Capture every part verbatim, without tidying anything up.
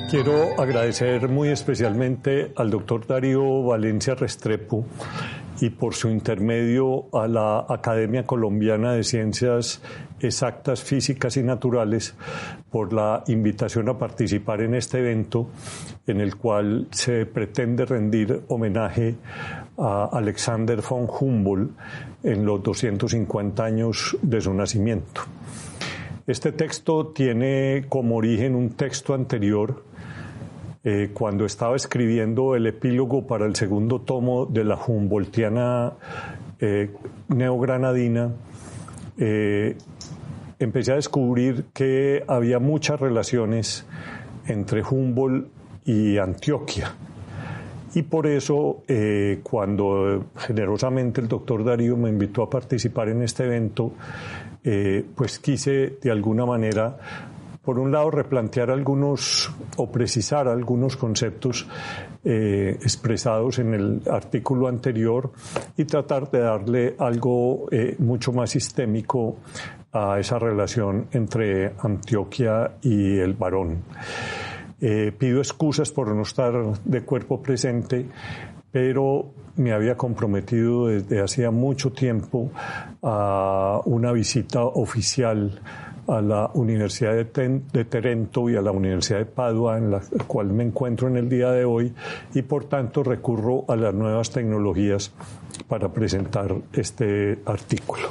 Quiero agradecer muy especialmente al doctor Darío Valencia Restrepo y por su intermedio a la Academia Colombiana de Ciencias Exactas, Físicas y Naturales por la invitación a participar en este evento en el cual se pretende rendir homenaje a Alexander von Humboldt en los doscientos cincuenta años de su nacimiento. Este texto tiene como origen un texto anterior. Eh, cuando estaba escribiendo el epílogo para el segundo tomo de la Humboldtiana eh, neogranadina, eh, empecé a descubrir que había muchas relaciones entre Humboldt y Antioquia. Y por eso, eh, cuando generosamente el doctor Darío me invitó a participar en este evento, eh, pues quise de alguna manera, por un lado, replantear algunos o precisar algunos conceptos eh, expresados en el artículo anterior y tratar de darle algo eh, mucho más sistémico a esa relación entre Antioquia y el varón. Eh, pido excusas por no estar de cuerpo presente, pero me había comprometido desde hacía mucho tiempo a una visita oficial a la Universidad de, Ten, de Trento y a la Universidad de Padua, en la cual me encuentro en el día de hoy, y por tanto recurro a las nuevas tecnologías para presentar este artículo.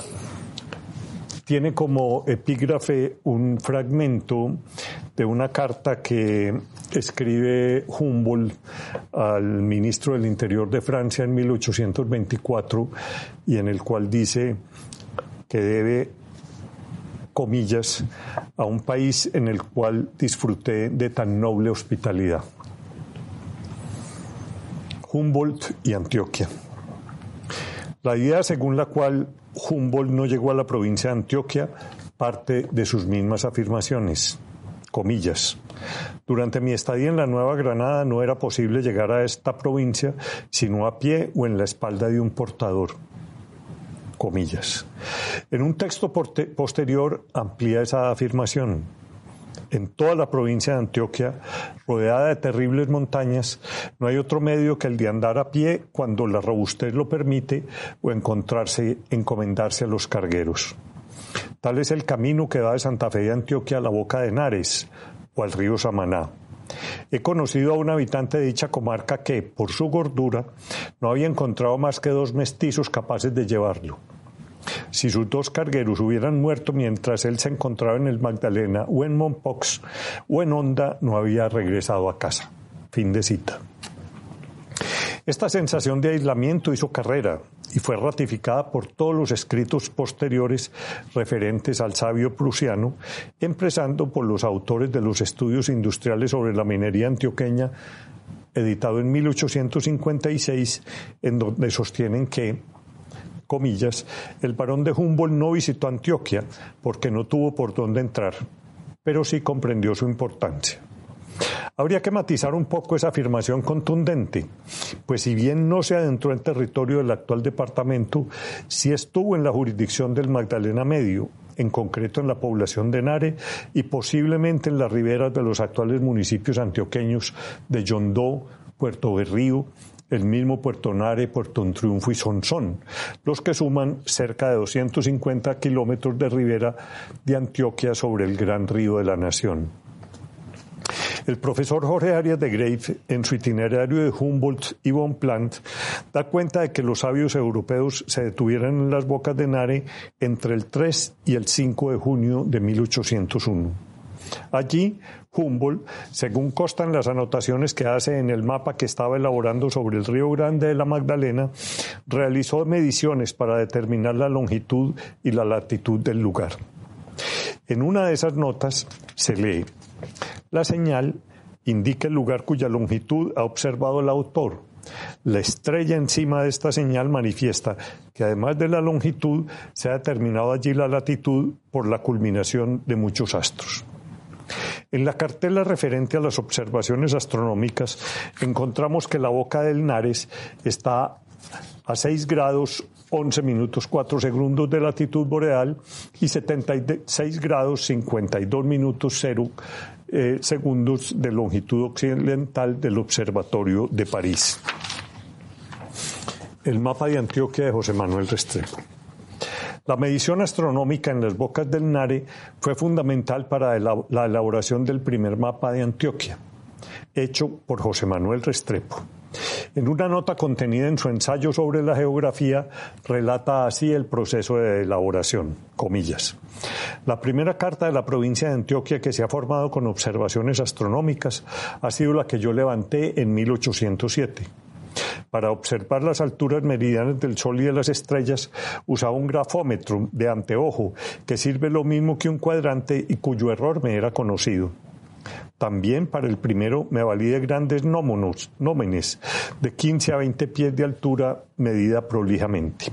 Tiene como epígrafe un fragmento de una carta que escribe Humboldt al ministro del Interior de Francia en mil ochocientos veinticuatro y en el cual dice que debe, comillas, a un país en el cual disfruté de tan noble hospitalidad. Humboldt y Antioquia. La idea según la cual Humboldt no llegó a la provincia de Antioquia parte de sus mismas afirmaciones. Comillas. Durante mi estadía en la Nueva Granada no era posible llegar a esta provincia sino a pie o en la espalda de un portador. Comillas. En un texto posterior amplía esa afirmación. En toda la provincia de Antioquia, rodeada de terribles montañas, no hay otro medio que el de andar a pie cuando la robustez lo permite o encontrarse, encomendarse a los cargueros. Tal es el camino que va de Santa Fe de Antioquia a la Boca de Henares o al río Samaná. He conocido a un habitante de dicha comarca que, por su gordura, no había encontrado más que dos mestizos capaces de llevarlo. Si sus dos cargueros hubieran muerto mientras él se encontraba en el Magdalena o en Mompox o en Honda, no había regresado a casa. Fin de cita. Esta sensación de aislamiento hizo carrera y fue ratificada por todos los escritos posteriores referentes al sabio prusiano, empezando por los autores de los estudios industriales sobre la minería antioqueña, editado en mil ochocientos cincuenta y seis, en donde sostienen que, comillas, el barón de Humboldt no visitó Antioquia porque no tuvo por dónde entrar, pero sí comprendió su importancia. Habría que matizar un poco esa afirmación contundente, pues si bien no se adentró en territorio del actual departamento, sí estuvo en la jurisdicción del Magdalena Medio, en concreto en la población de Nare y posiblemente en las riberas de los actuales municipios antioqueños de Yondó, Puerto Berrío, el mismo Puerto Nare, Puerto Triunfo y Sonsón, los que suman cerca de doscientos cincuenta kilómetros de ribera de Antioquia sobre el gran río de la nación. El profesor Jorge Arias de Grave, en su itinerario de Humboldt y Bonpland, da cuenta de que los sabios europeos se detuvieron en las bocas de Nare entre el tres y el cinco de junio de mil ochocientos uno. Allí, Humboldt, según constan las anotaciones que hace en el mapa que estaba elaborando sobre el Río Grande de la Magdalena, realizó mediciones para determinar la longitud y la latitud del lugar. En una de esas notas se lee: la señal indica el lugar cuya longitud ha observado el autor. La estrella encima de esta señal manifiesta que además de la longitud se ha determinado allí la latitud por la culminación de muchos astros. En la cartela referente a las observaciones astronómicas encontramos que la boca del Nares está a seis grados once minutos cuatro segundos de latitud boreal y setenta y seis grados cincuenta y dos minutos cero eh, segundos de longitud occidental del Observatorio de París. El mapa de Antioquia de José Manuel Restrepo. La medición astronómica en las bocas del Nare fue fundamental para la elaboración del primer mapa de Antioquia, hecho por José Manuel Restrepo. En una nota contenida en su ensayo sobre la geografía, relata así el proceso de elaboración, comillas. La primera carta de la provincia de Antioquia que se ha formado con observaciones astronómicas ha sido la que yo levanté en mil ochocientos siete. Para observar las alturas meridianas del Sol y de las estrellas, usaba un grafómetro de anteojo que sirve lo mismo que un cuadrante y cuyo error me era conocido. También para el primero me valí de grandes nómenos, nómenes de quince a veinte pies de altura medida prolijamente.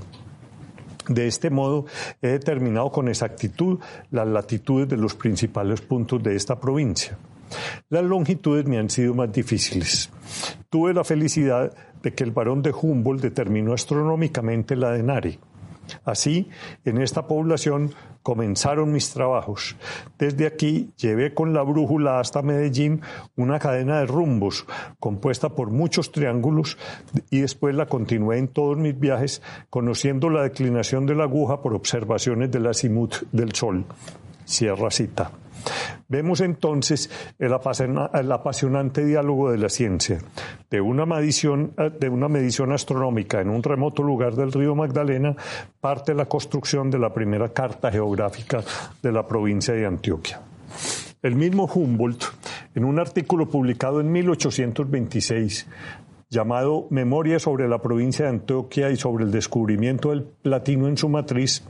De este modo he determinado con exactitud las latitudes de los principales puntos de esta provincia. Las longitudes me han sido más difíciles. Tuve la felicidad de que el barón de Humboldt determinó astronómicamente la de Nare. Así, en esta población comenzaron mis trabajos. Desde aquí llevé con la brújula hasta Medellín una cadena de rumbos compuesta por muchos triángulos y después la continué en todos mis viajes conociendo la declinación de la aguja por observaciones del azimut del Sol. Cierra cita. Vemos entonces el apasionante diálogo de la ciencia, de una medición, de una medición astronómica en un remoto lugar del río Magdalena, parte la construcción de la primera carta geográfica de la provincia de Antioquia. El mismo Humboldt, en un artículo publicado en mil ochocientos veintiséis, llamado Memoria sobre la provincia de Antioquia y sobre el descubrimiento del platino en su matriz,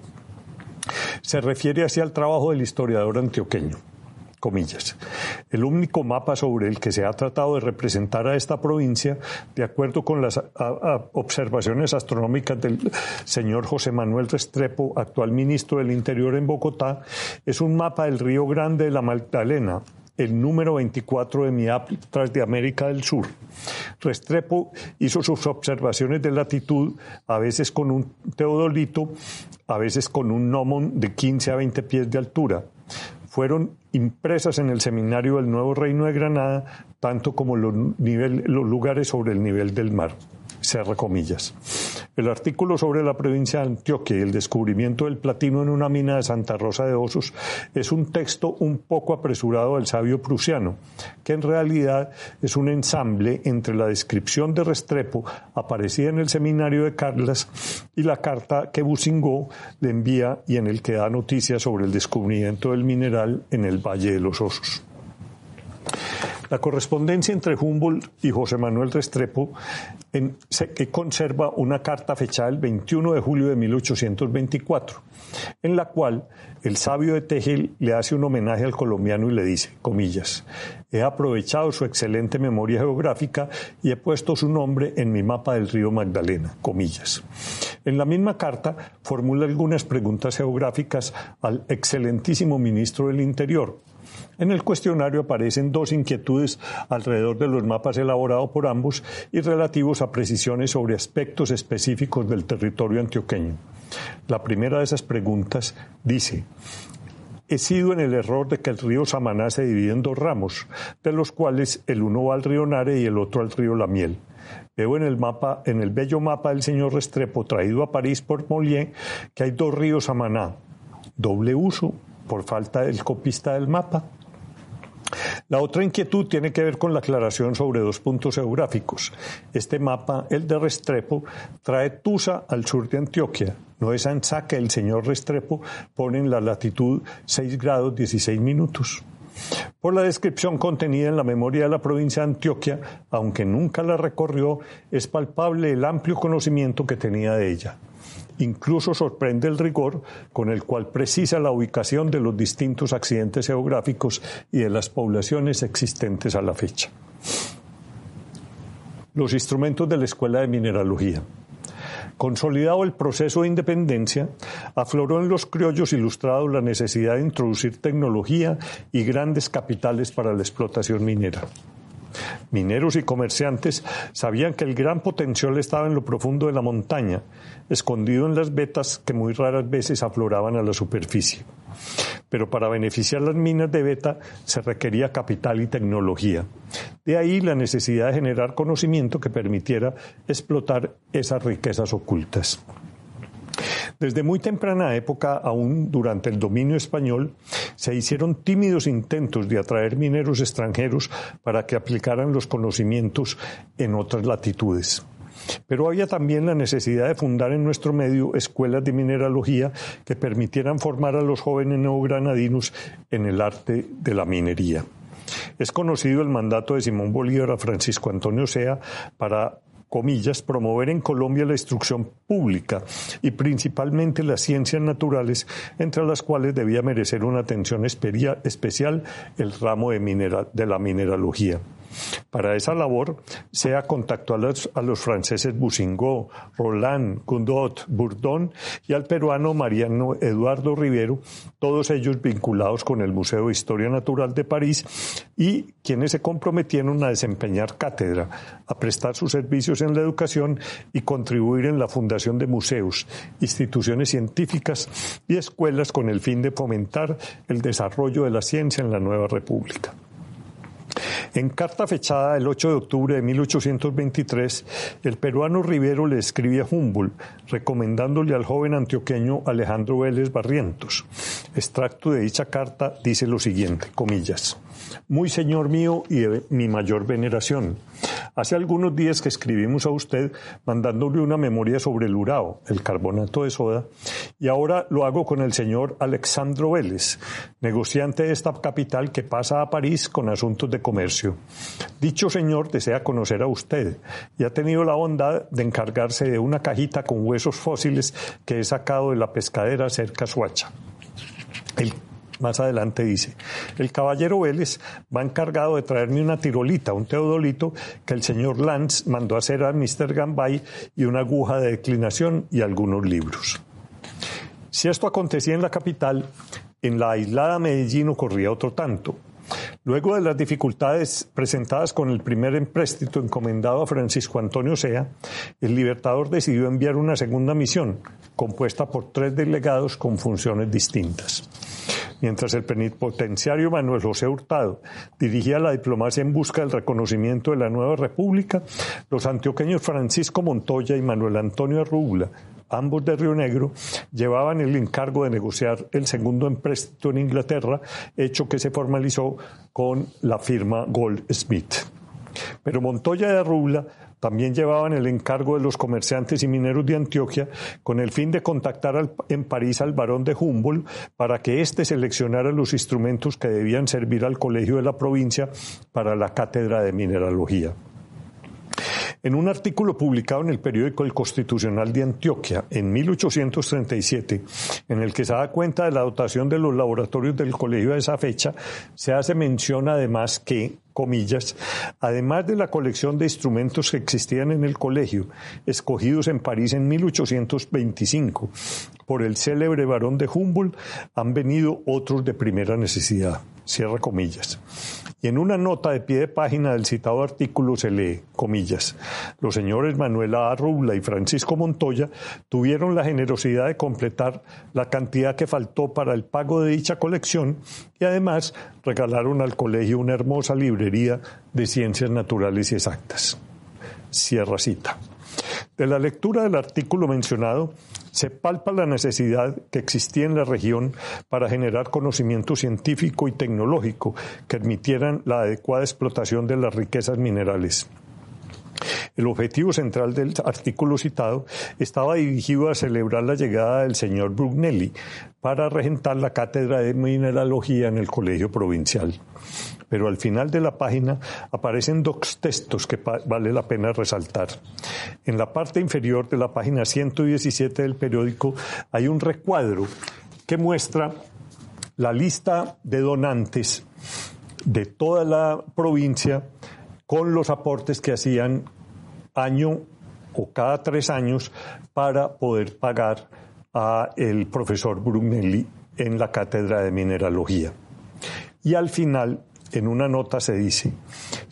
se refiere así al trabajo del historiador antioqueño, comillas. El único mapa sobre el que se ha tratado de representar a esta provincia, de acuerdo con las a, a, observaciones astronómicas del señor José Manuel Restrepo, actual ministro del Interior en Bogotá, es un mapa del Río Grande de la Magdalena, el número veinticuatro de mi Atlas de América del Sur. Restrepo hizo sus observaciones de latitud, a veces con un teodolito, a veces con un gnomon de quince a veinte pies de altura. Fueron impresas en el Seminario del Nuevo Reino de Granada, tanto como los, nivel, los lugares sobre el nivel del mar. Cierra comillas. El artículo sobre la provincia de Antioquia y el descubrimiento del platino en una mina de Santa Rosa de Osos es un texto un poco apresurado del sabio prusiano, que en realidad es un ensamble entre la descripción de Restrepo, aparecida en el Seminario de Carlas, y la carta que Bousingot le envía y en el que da noticias sobre el descubrimiento del mineral en el Valle de los Osos. La correspondencia entre Humboldt y José Manuel Restrepo en, se, que conserva una carta fechada el veintiuno de julio de mil ochocientos veinticuatro, en la cual el sabio de Tegel le hace un homenaje al colombiano y le dice, comillas, he aprovechado su excelente memoria geográfica y he puesto su nombre en mi mapa del río Magdalena, comillas. En la misma carta formula algunas preguntas geográficas al excelentísimo ministro del Interior. En el cuestionario aparecen dos inquietudes alrededor de los mapas elaborados por ambos y relativos a precisiones sobre aspectos específicos del territorio antioqueño. La primera de esas preguntas dice: he sido en el error de que el río Samaná se divide en dos ramos, de los cuales el uno va al río Nare y el otro al río La Miel. Veo en el mapa, en el bello mapa del señor Restrepo traído a París por Mollier, que hay dos ríos Samaná. ¿Doble uso por falta del copista del mapa? La otra inquietud tiene que ver con la aclaración sobre dos puntos geográficos. Este mapa, el de Restrepo, trae Tusa al sur de Antioquia. No es Ansá que el señor Restrepo pone en la latitud seis grados dieciséis minutos. Por la descripción contenida en la memoria de la provincia de Antioquia, aunque nunca la recorrió, es palpable el amplio conocimiento que tenía de ella. Incluso sorprende el rigor con el cual precisa la ubicación de los distintos accidentes geográficos y de las poblaciones existentes a la fecha. Los instrumentos de la Escuela de Mineralogía. Consolidado el proceso de independencia, afloró en los criollos ilustrados la necesidad de introducir tecnología y grandes capitales para la explotación minera. Mineros y comerciantes sabían que el gran potencial estaba en lo profundo de la montaña, escondido en las vetas que muy raras veces afloraban a la superficie. Pero para beneficiar las minas de beta se requería capital y tecnología. De ahí la necesidad de generar conocimiento que permitiera explotar esas riquezas ocultas. Desde muy temprana época, aún durante el dominio español, se hicieron tímidos intentos de atraer mineros extranjeros para que aplicaran los conocimientos en otras latitudes. Pero había también la necesidad de fundar en nuestro medio escuelas de mineralogía que permitieran formar a los jóvenes neogranadinos en el arte de la minería. Es conocido el mandato de Simón Bolívar a Francisco Antonio Sea para, comillas, promover en Colombia la instrucción pública y principalmente las ciencias naturales, entre las cuales debía merecer una atención especial el ramo de, minera, de la mineralogía. Para esa labor, Sea contactó a los, a los franceses Bousingot, Roland, Cundot, Bourdon y al peruano Mariano Eduardo Rivero, todos ellos vinculados con el Museo de Historia Natural de París y quienes se comprometieron a desempeñar cátedra, a prestar sus servicios en la educación y contribuir en la fundación de museos, instituciones científicas y escuelas con el fin de fomentar el desarrollo de la ciencia en la nueva república. En carta fechada el ocho de octubre de mil ochocientos veintitrés, el peruano Rivero le escribe a Humboldt recomendándole al joven antioqueño Alejandro Vélez Barrientos. Extracto de dicha carta dice lo siguiente, comillas: «Muy señor mío y de mi mayor veneración, hace algunos días que escribimos a usted mandándole una memoria sobre el urao, el carbonato de soda, y ahora lo hago con el señor Alexandro Vélez, negociante de esta capital que pasa a París con asuntos de comercio. Dicho señor desea conocer a usted y ha tenido la bondad de encargarse de una cajita con huesos fósiles que he sacado de la pescadera cerca a Suacha». El Más adelante dice, el caballero Vélez va encargado de traerme una tirolita, un teodolito, que el señor Lance mandó hacer a mister Gambay y una aguja de declinación y algunos libros. Si esto acontecía en la capital, en la aislada Medellín ocurría otro tanto. Luego de las dificultades presentadas con el primer empréstito encomendado a Francisco Antonio Sea, el Libertador decidió enviar una segunda misión, compuesta por tres delegados con funciones distintas. Mientras el plenipotenciario Manuel José Hurtado dirigía la diplomacia en busca del reconocimiento de la nueva república, los antioqueños Francisco Montoya y Manuel Antonio Arrubla, ambos de Río Negro, llevaban el encargo de negociar el segundo empréstito en Inglaterra, hecho que se formalizó con la firma Goldsmith. Pero Montoya y Arrubla también llevaban el encargo de los comerciantes y mineros de Antioquia con el fin de contactar al, en París al barón de Humboldt para que éste seleccionara los instrumentos que debían servir al colegio de la provincia para la cátedra de mineralogía. En un artículo publicado en el periódico El Constitucional de Antioquia en mil ochocientos treinta y siete, en el que se da cuenta de la dotación de los laboratorios del colegio a esa fecha, se hace mención además que, comillas, además de la colección de instrumentos que existían en el colegio, escogidos en París en mil ochocientos veinticinco por el célebre barón de Humboldt, han venido otros de primera necesidad, cierra comillas. Y en una nota de pie de página del citado artículo se lee, comillas, los señores Manuela Arrubla y Francisco Montoya tuvieron la generosidad de completar la cantidad que faltó para el pago de dicha colección y además regalaron al colegio una hermosa librería de ciencias naturales y exactas. Cierra cita. De la lectura del artículo mencionado, se palpa la necesidad que existía en la región para generar conocimiento científico y tecnológico que permitieran la adecuada explotación de las riquezas minerales. El objetivo central del artículo citado estaba dirigido a celebrar la llegada del señor Brugnelli para regentar la cátedra de mineralogía en el colegio provincial. Pero al final de la página aparecen dos textos que vale la pena resaltar. En la parte inferior de la página ciento diecisiete del periódico hay un recuadro que muestra la lista de donantes de toda la provincia con los aportes que hacían año o cada tres años para poder pagar al profesor Brugnelli en la cátedra de mineralogía. Y al final, en una nota se dice,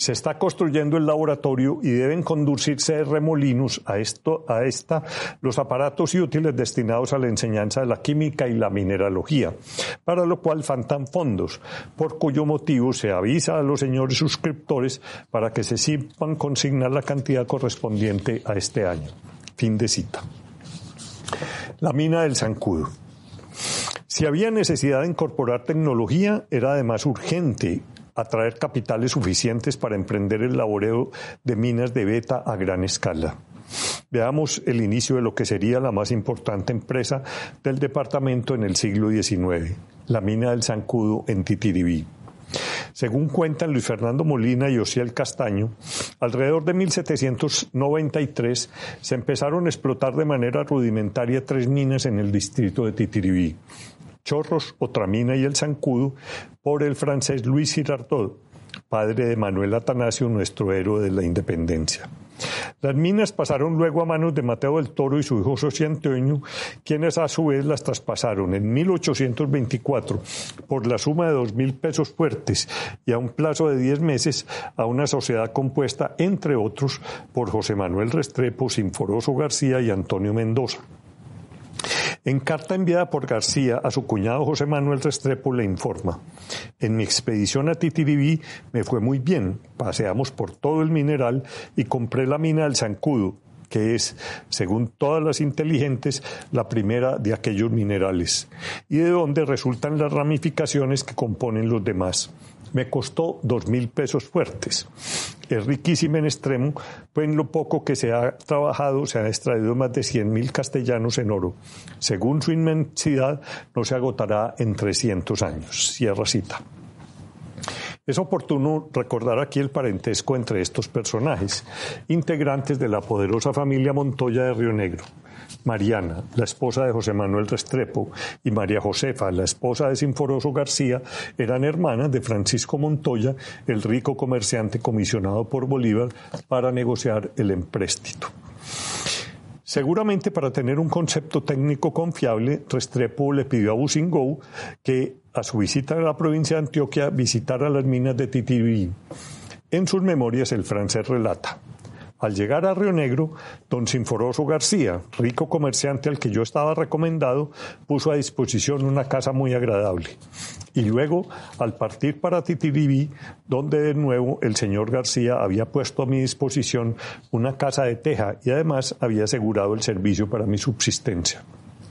Se está construyendo el laboratorio y deben conducirse de Remolinos a, esto, a esta los aparatos y útiles destinados a la enseñanza de la química y la mineralogía, para lo cual faltan fondos, por cuyo motivo se avisa a los señores suscriptores para que se sepan consignar la cantidad correspondiente a este año. Fin de cita. La mina del Zancudo. Si había necesidad de incorporar tecnología, era además urgente atraer capitales suficientes para emprender el laboreo de minas de beta a gran escala. Veamos el inicio de lo que sería la más importante empresa del departamento en el siglo diecinueve, la mina del Zancudo en Titiribí. Según cuentan Luis Fernando Molina y Osiel Castaño, alrededor de mil setecientos noventa y tres se empezaron a explotar de manera rudimentaria tres minas en el distrito de Titiribí: Chorros, otra mina y el Zancudo, por el francés Luis Girardot, padre de Manuel Atanasio, nuestro héroe de la independencia. Las minas pasaron luego a manos de Mateo del Toro y su hijo José Antonio, quienes a su vez las traspasaron en mil ochocientos veinticuatro por la suma de dos mil pesos fuertes y a un plazo de diez meses a una sociedad compuesta, entre otros, por José Manuel Restrepo, Sinforoso García y Antonio Mendoza. En carta enviada por García a su cuñado José Manuel Restrepo le informa: en mi expedición a Titiribí me fue muy bien, paseamos por todo el mineral y compré la mina del Zancudo, que es, según todas las inteligentes, la primera de aquellos minerales, y de donde resultan las ramificaciones que componen los demás. Me costó dos mil pesos fuertes. Es riquísima en extremo, pues en lo poco que se ha trabajado se han extraído más de cien mil castellanos en oro. Según su inmensidad, no se agotará en trescientos años. Cierra cita. Es oportuno recordar aquí el parentesco entre estos personajes, integrantes de la poderosa familia Montoya de Río Negro. Mariana, la esposa de José Manuel Restrepo, y María Josefa, la esposa de Sinforoso García, eran hermanas de Francisco Montoya, el rico comerciante comisionado por Bolívar para negociar el empréstito. Seguramente para tener un concepto técnico confiable, Restrepo le pidió a Bousingot que, a su visita a la provincia de Antioquia, visitara las minas de Titiribí. En sus memorias el francés relata: al llegar a Río Negro, don Sinforoso García, rico comerciante al que yo estaba recomendado, puso a disposición una casa muy agradable. Y luego, al partir para Titiribí, donde de nuevo el señor García había puesto a mi disposición una casa de teja y además había asegurado el servicio para mi subsistencia.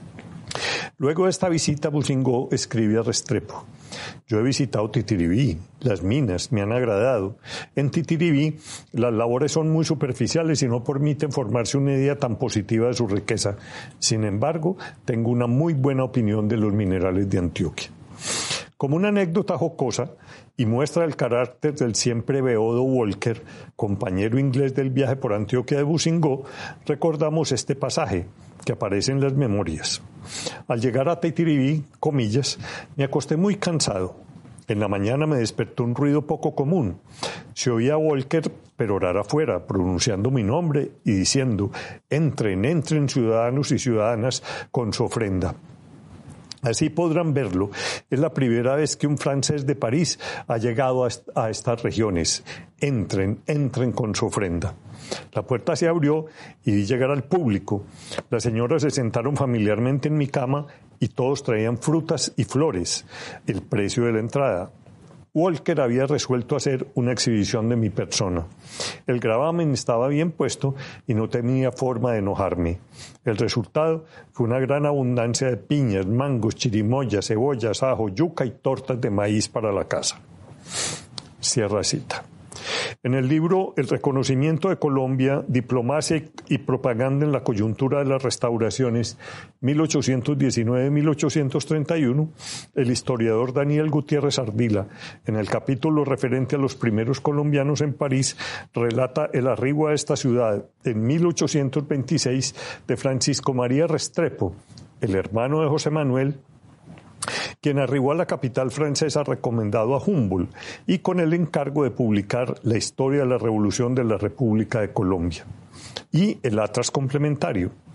Luego de esta visita, Bousingot escribe a Restrepo: yo he visitado Titiribí, las minas me han agradado. En Titiribí las labores son muy superficiales y no permiten formarse una idea tan positiva de su riqueza. Sin embargo, tengo una muy buena opinión de los minerales de Antioquia. Como una anécdota jocosa y muestra el carácter del siempre beodo Walker, compañero inglés del viaje por Antioquia de Bousingot, recordamos este pasaje que aparece en las memorias. Al llegar a Titiribí, comillas, me acosté muy cansado. En la mañana me despertó un ruido poco común. Se oía a Walker perorar afuera, pronunciando mi nombre y diciendo: entren, entren ciudadanos y ciudadanas con su ofrenda. Así podrán verlo, es la primera vez que un francés de París ha llegado a, est- a estas regiones. Entren, entren con su ofrenda. La puerta se abrió y vi llegar al público. Las señoras se sentaron familiarmente en mi cama y todos traían frutas y flores, el precio de la entrada. Walker había resuelto hacer una exhibición de mi persona. El gravamen estaba bien puesto y no tenía forma de enojarme. El resultado fue una gran abundancia de piñas, mangos, chirimoyas, cebollas, ajo, yuca y tortas de maíz para la casa. Cierra cita. En el libro El reconocimiento de Colombia, diplomacia y propaganda en la coyuntura de las restauraciones mil ochocientos diecinueve a mil ochocientos treinta y uno, el historiador Daniel Gutiérrez Ardila, en el capítulo referente a los primeros colombianos en París, relata el arribo a esta ciudad en mil ochocientos veintiséis de Francisco María Restrepo, el hermano de José Manuel, quien arribó a la capital francesa recomendado a Humboldt y con el encargo de publicar la historia de la revolución de la República de Colombia. Y el Atlas complementario.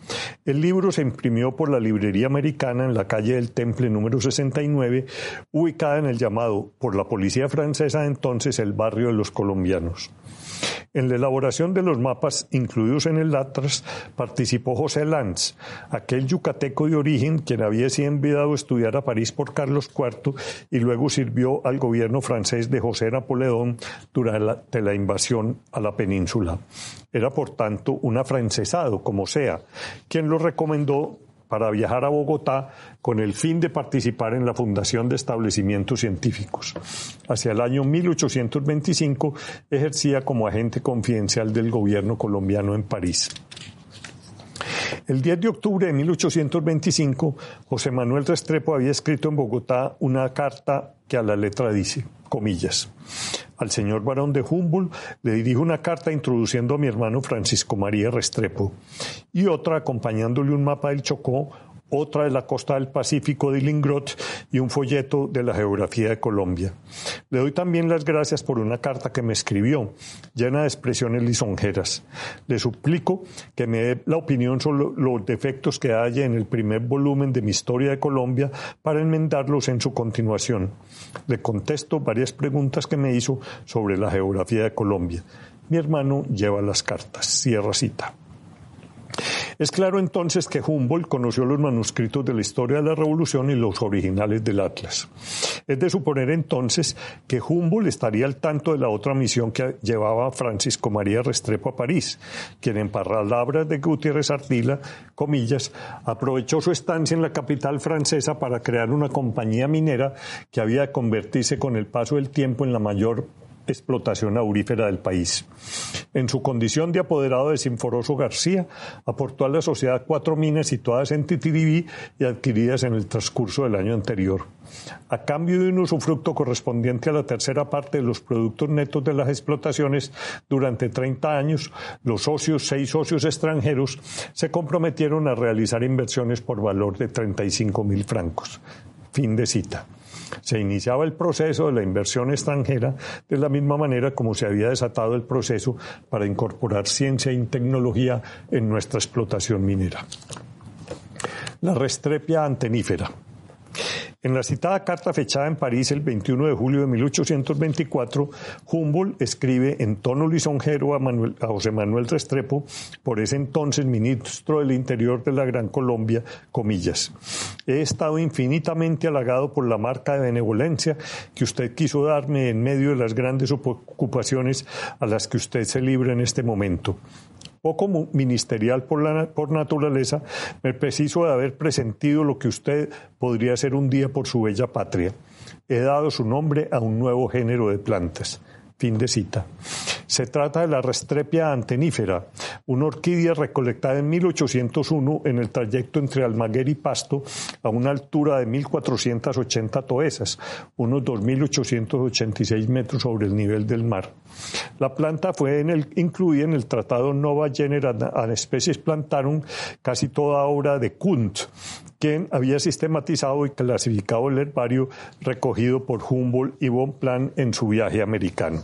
El libro se imprimió por la Librería Americana en la calle del Temple número sesenta y nueve, ubicada en el llamado, por la policía francesa de entonces, el barrio de los colombianos. En la elaboración de los mapas incluidos en el Atlas participó José Lanz, aquel yucateco de origen quien había sido enviado a estudiar a París por Carlos cuarto y luego sirvió al gobierno francés de José Napoleón durante la invasión a la península. Era, por tanto, un afrancesado, como sea, quien lo recomendó para viajar a Bogotá con el fin de participar en la fundación de establecimientos científicos. Hacia el año mil ochocientos veinticinco ejercía como agente confidencial del gobierno colombiano en París. El diez de octubre de mil ochocientos veinticinco, José Manuel Restrepo había escrito en Bogotá una carta que a la letra dice, comillas, al señor barón de Humboldt le dirijo una carta introduciendo a mi hermano Francisco María Restrepo y otra acompañándole un mapa del Chocó, otra de la costa del Pacífico de Lingrot y un folleto de la geografía de Colombia. Le doy también las gracias por una carta que me escribió, llena de expresiones lisonjeras. Le suplico que me dé la opinión sobre los defectos que haya en el primer volumen de mi historia de Colombia para enmendarlos en su continuación. Le contesto varias preguntas que me hizo sobre la geografía de Colombia. Mi hermano lleva las cartas. Cierra cita. Es claro entonces que Humboldt conoció los manuscritos de la historia de la Revolución y los originales del Atlas. Es de suponer entonces que Humboldt estaría al tanto de la otra misión que llevaba Francisco María Restrepo a París, quien en palabras de Gutiérrez Ardila, comillas, aprovechó su estancia en la capital francesa para crear una compañía minera que había de convertirse con el paso del tiempo en la mayor explotación aurífera del país. En su condición de apoderado de Sinforoso García, aportó a la sociedad cuatro minas situadas en Titiribí y adquiridas en el transcurso del año anterior. A cambio de un usufructo correspondiente a la tercera parte de los productos netos de las explotaciones, durante treinta años, los socios, seis socios extranjeros, se comprometieron a realizar inversiones por valor de treinta y cinco mil francos. Fin de cita. Se iniciaba el proceso de la inversión extranjera de la misma manera como se había desatado el proceso para incorporar ciencia y tecnología en nuestra explotación minera. La Restrepia antenífera. En la citada carta fechada en París el veintiuno de julio de mil ochocientos veinticuatro, Humboldt escribe en tono lisonjero a, Manuel, a José Manuel Restrepo, por ese entonces ministro del Interior de la Gran Colombia, comillas, he estado infinitamente halagado por la marca de benevolencia que usted quiso darme en medio de las grandes ocupaciones a las que usted se libra en este momento. Poco ministerial por, la, por naturaleza, me preciso de haber presentido lo que usted podría hacer un día por su bella patria. He dado su nombre a un nuevo género de plantas. Fin de cita. Se trata de la Restrepia antenífera, una orquídea recolectada en mil ochocientos uno en el trayecto entre Almaguer y Pasto a una altura de mil cuatrocientas ochenta toesas, unos dos mil ochocientos ochenta y seis metros sobre el nivel del mar. La planta fue en el, incluida en el Tratado Nova Genera ad Species Plantarum, casi toda obra de Kunt, quien había sistematizado y clasificado el herbario recogido por Humboldt y Bonpland en su viaje americano.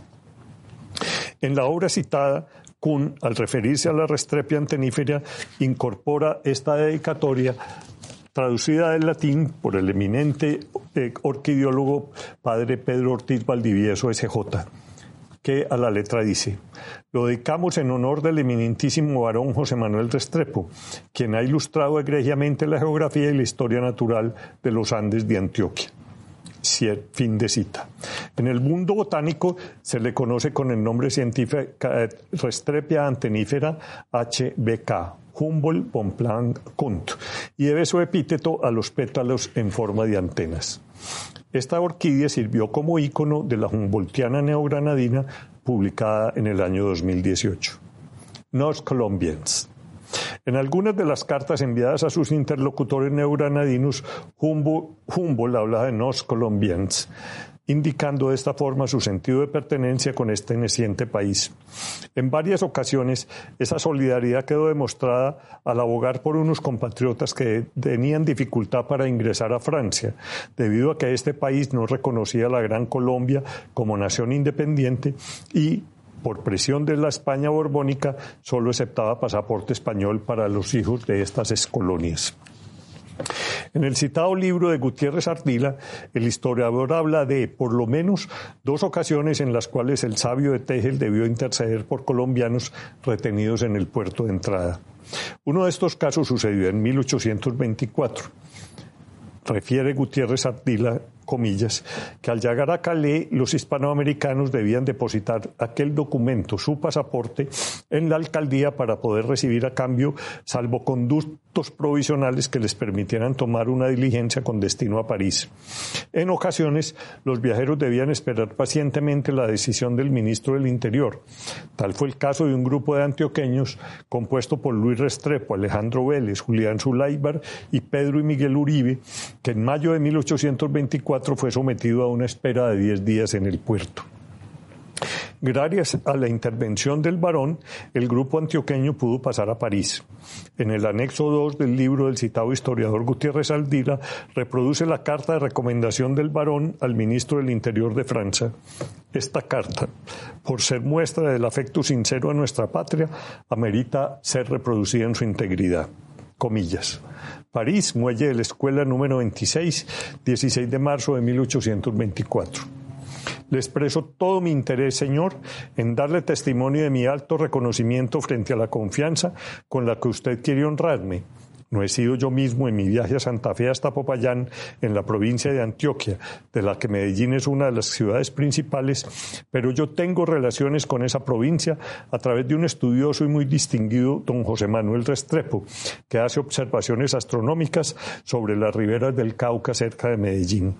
En la obra citada, Kuhn, al referirse a la Restrepia antenífera, incorpora esta dedicatoria traducida del latín por el eminente orquidiólogo padre Pedro Ortiz Valdivieso S J, que a la letra dice: lo dedicamos en honor del eminentísimo varón José Manuel Restrepo, quien ha ilustrado egregiamente la geografía y la historia natural de los Andes de Antioquia. Fin de cita. En el mundo botánico se le conoce con el nombre científico Restrepia antenífera H B K, Humboldt Bonpland Kunt, y debe su epíteto a los pétalos en forma de antenas. Esta orquídea sirvió como ícono de la Humboldtiana neogranadina publicada en el año dos mil dieciocho. Nos Colombians. En algunas de las cartas enviadas a sus interlocutores neogranadinos, Humboldt, Humboldt habla de nos colombians, indicando de esta forma su sentido de pertenencia con este naciente país. En varias ocasiones, esa solidaridad quedó demostrada al abogar por unos compatriotas que tenían dificultad para ingresar a Francia, debido a que este país no reconocía a la Gran Colombia como nación independiente y por presión de la España borbónica, solo aceptaba pasaporte español para los hijos de estas excolonias. En el citado libro de Gutiérrez Ardila, el historiador habla de, por lo menos, dos ocasiones en las cuales el sabio de Tegel debió interceder por colombianos retenidos en el puerto de entrada. Uno de estos casos sucedió en mil ochocientos veinticuatro. Refiere Gutiérrez Ardila, comillas, que al llegar a Calais los hispanoamericanos debían depositar aquel documento, su pasaporte, en la alcaldía para poder recibir a cambio salvoconductos provisionales que les permitieran tomar una diligencia con destino a París. En ocasiones, los viajeros debían esperar pacientemente la decisión del ministro del Interior. Tal fue el caso de un grupo de antioqueños compuesto por Luis Restrepo, Alejandro Vélez, Julián Zulaybar y Pedro y Miguel Uribe, que en mayo de mil ochocientos veinticuatro fue sometido a una espera de diez días en el puerto. Gracias a la intervención del barón, el grupo antioqueño pudo pasar a París. En el anexo dos del libro del citado historiador Gutiérrez Ardila, reproduce la carta de recomendación del barón al ministro del Interior de Francia. Esta carta, por ser muestra del afecto sincero a nuestra patria, amerita ser reproducida en su integridad. Comillas. París, muelle de la escuela número veintiséis, dieciséis de marzo de mil ochocientos veinticuatro. Le expreso todo mi interés, señor, en darle testimonio de mi alto reconocimiento frente a la confianza con la que usted quiere honrarme. No he sido yo mismo en mi viaje a Santa Fe hasta Popayán, en la provincia de Antioquia, de la que Medellín es una de las ciudades principales, pero yo tengo relaciones con esa provincia a través de un estudioso y muy distinguido don José Manuel Restrepo, que hace observaciones astronómicas sobre las riberas del Cauca cerca de Medellín.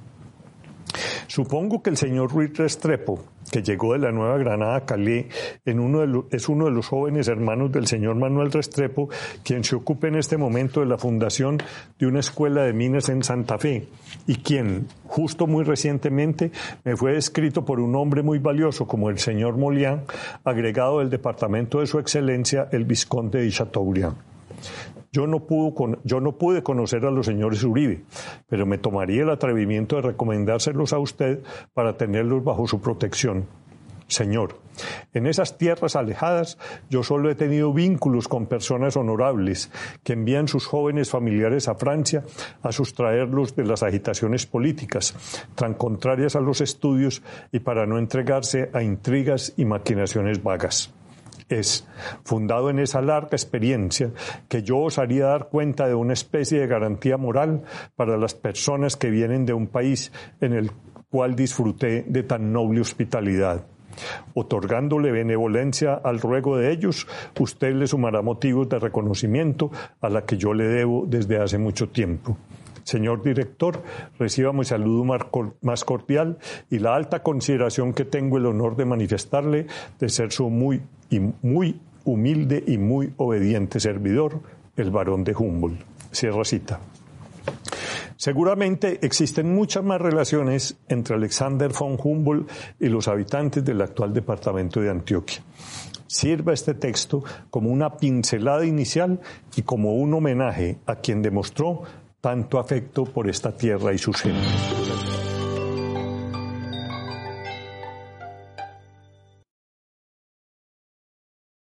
Supongo que el señor Ruiz Restrepo, que llegó de la Nueva Granada a Calais, en uno de los, es uno de los jóvenes hermanos del señor Manuel Restrepo, quien se ocupa en este momento de la fundación de una escuela de minas en Santa Fe, y quien, justo muy recientemente, me fue descrito por un hombre muy valioso como el señor Molián, agregado del departamento de su excelencia, el vizconde de Chateaubriand. Yo no, pude, yo no pude conocer a los señores Uribe, pero me tomaría el atrevimiento de recomendárselos a usted para tenerlos bajo su protección. Señor, en esas tierras alejadas yo solo he tenido vínculos con personas honorables que envían sus jóvenes familiares a Francia a sustraerlos de las agitaciones políticas, tan contrarias a los estudios y para no entregarse a intrigas y maquinaciones vagas. Es, fundado en esa larga experiencia, que yo os haría dar cuenta de una especie de garantía moral para las personas que vienen de un país en el cual disfruté de tan noble hospitalidad. Otorgándole benevolencia al ruego de ellos, usted le sumará motivos de reconocimiento a la que yo le debo desde hace mucho tiempo. Señor director, reciba mi saludo más cordial y la alta consideración que tengo el honor de manifestarle de ser su muy, y muy humilde y muy obediente servidor, el barón de Humboldt. Cierra cita. Seguramente existen muchas más relaciones entre Alexander von Humboldt y los habitantes del actual departamento de Antioquia. Sirva este texto como una pincelada inicial y como un homenaje a quien demostró tanto afecto por esta tierra y sus gentes.